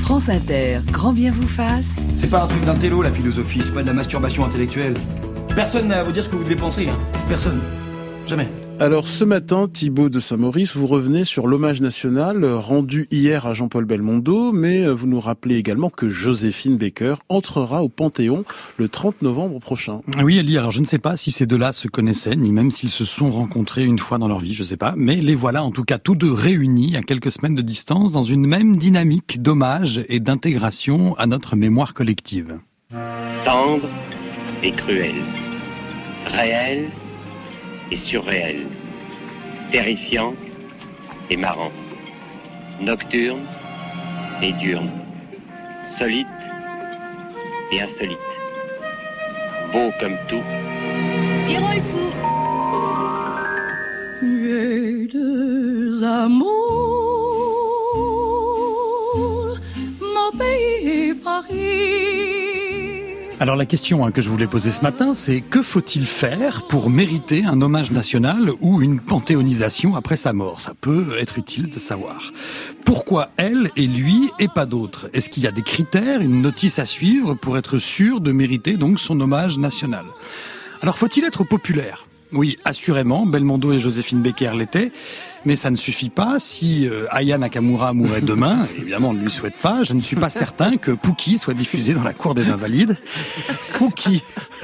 France Inter, grand bien vous fasse. C'est pas un truc d'intello la philosophie, c'est pas de la masturbation intellectuelle. Personne n'a à vous dire ce que vous devez penser, hein. Personne. Jamais. Alors ce matin, Thibaut de Saint-Maurice, vous revenez sur l'hommage national rendu hier à Jean-Paul Belmondo, mais vous nous rappelez également que Joséphine Baker entrera au Panthéon le 30 novembre prochain. Oui, Elie, alors je ne sais pas si ces deux-là se connaissaient, ni même s'ils se sont rencontrés une fois dans leur vie, je ne sais pas, mais les voilà en tout cas tous deux réunis à quelques semaines de distance dans une même dynamique d'hommage et d'intégration à notre mémoire collective. Tendre et cruel, réel et surréel, terrifiant et marrant, nocturne et diurne, solide et insolite, beau comme tout. J'ai deux amours, mon pays et Paris. Alors la question que je voulais poser ce matin, c'est que faut-il faire pour mériter un hommage national ou une panthéonisation après sa mort ? Ça peut être utile de savoir. Pourquoi elle et lui et pas d'autres ? Est-ce qu'il y a des critères, une notice à suivre pour être sûr de mériter donc son hommage national ? Alors faut-il être populaire ? Oui, assurément, Belmondo et Joséphine Baker l'étaient, mais ça ne suffit pas. Si Aya Nakamura mourait demain, évidemment on ne lui souhaite pas, je ne suis pas certain que Pouki soit diffusé dans la cour des Invalides. Pouki.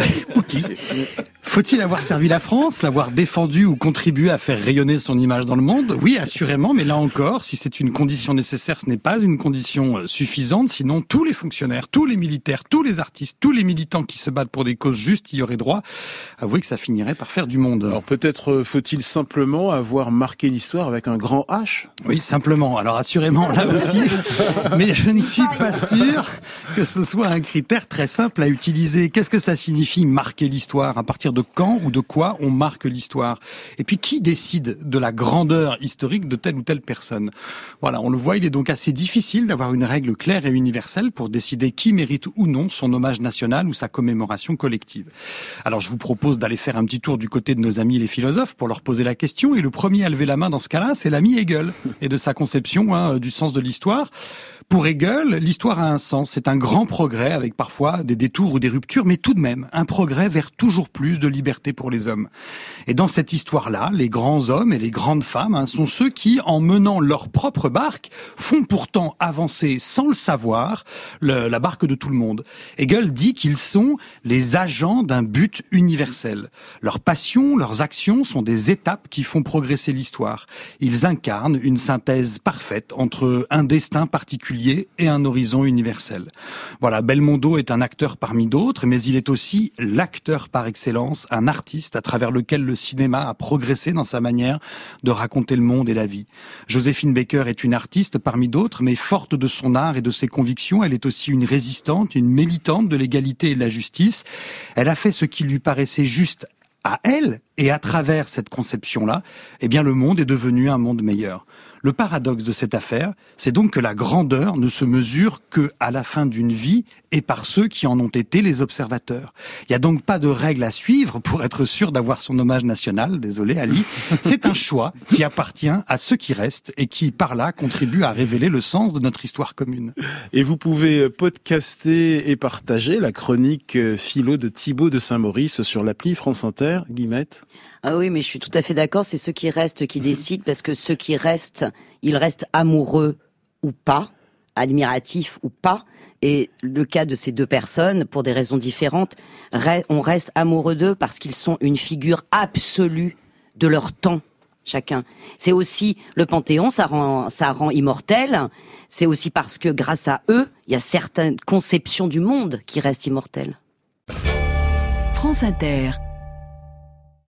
Faut-il avoir servi la France, l'avoir défendu ou contribué à faire rayonner son image dans le monde ? Oui, assurément, mais là encore, si c'est une condition nécessaire, ce n'est pas une condition suffisante, sinon tous les fonctionnaires, tous les militaires, tous les artistes, tous les militants qui se battent pour des causes justes y auraient droit. Avouez que ça finirait par faire du monde. Alors peut-être faut-il simplement avoir marqué l'histoire avec un grand H ? Oui, simplement. Alors assurément, là aussi, mais je ne suis pas sûr que ce soit un critère très simple à utiliser. Qu'est-ce que ça signifie marquer l'histoire ? À partir de quand ou de quoi on marque l'histoire ? Et puis qui décide de la grandeur historique de telle ou telle personne ? Voilà, on le voit, il est donc assez difficile d'avoir une règle claire et universelle pour décider qui mérite ou non son hommage national ou sa commémoration collective. Alors je vous propose d'aller faire un petit tour du côté de nos amis les philosophes pour leur poser la question, et le premier à lever la main dans ce cas-là, c'est l'ami Hegel, et de sa conception du sens de l'histoire. Pour Hegel, l'histoire a un sens, c'est un grand progrès avec parfois des détours ou des ruptures, mais tout de même un progrès vers toujours plus de liberté pour les hommes. Et dans cette histoire-là, les grands hommes et les grandes femmes sont ceux qui, en menant leur propre barque, font pourtant avancer sans le savoir la barque de tout le monde. Hegel dit qu'ils sont les agents d'un but universel. Leurs passions, leurs actions sont des étapes qui font progresser l'histoire. Ils incarnent une synthèse parfaite entre un destin particulier et un horizon universel. Voilà, Belmondo est un acteur parmi d'autres, mais il est aussi l'acteur par excellence, un artiste à travers lequel le cinéma a progressé dans sa manière de raconter le monde et la vie. Joséphine Baker est une artiste parmi d'autres, mais forte de son art et de ses convictions, elle est aussi une résistante, une militante de l'égalité et de la justice. Elle a fait ce qui lui paraissait juste à elle, et à travers cette conception-là, eh bien le monde est devenu un monde meilleur. Le paradoxe de cette affaire, c'est donc que la grandeur ne se mesure que à la fin d'une vie et par ceux qui en ont été les observateurs. Il n'y a donc pas de règle à suivre pour être sûr d'avoir son hommage national. Désolé Ali. C'est un choix qui appartient à ceux qui restent et qui, par là, contribuent à révéler le sens de notre histoire commune. Et vous pouvez podcaster et partager la chronique philo de Thibaut de Saint-Maurice sur l'appli France Inter. Guillemette ? Ah oui, mais je suis tout à fait d'accord, c'est ceux qui restent qui décident, parce que ceux qui restent, ils restent amoureux ou pas, admiratifs ou pas. Et le cas de ces deux personnes, pour des raisons différentes, on reste amoureux d'eux parce qu'ils sont une figure absolue de leur temps, chacun. C'est aussi le Panthéon, ça rend immortel. C'est aussi parce que grâce à eux, il y a certaines conceptions du monde qui restent immortelles. France Inter.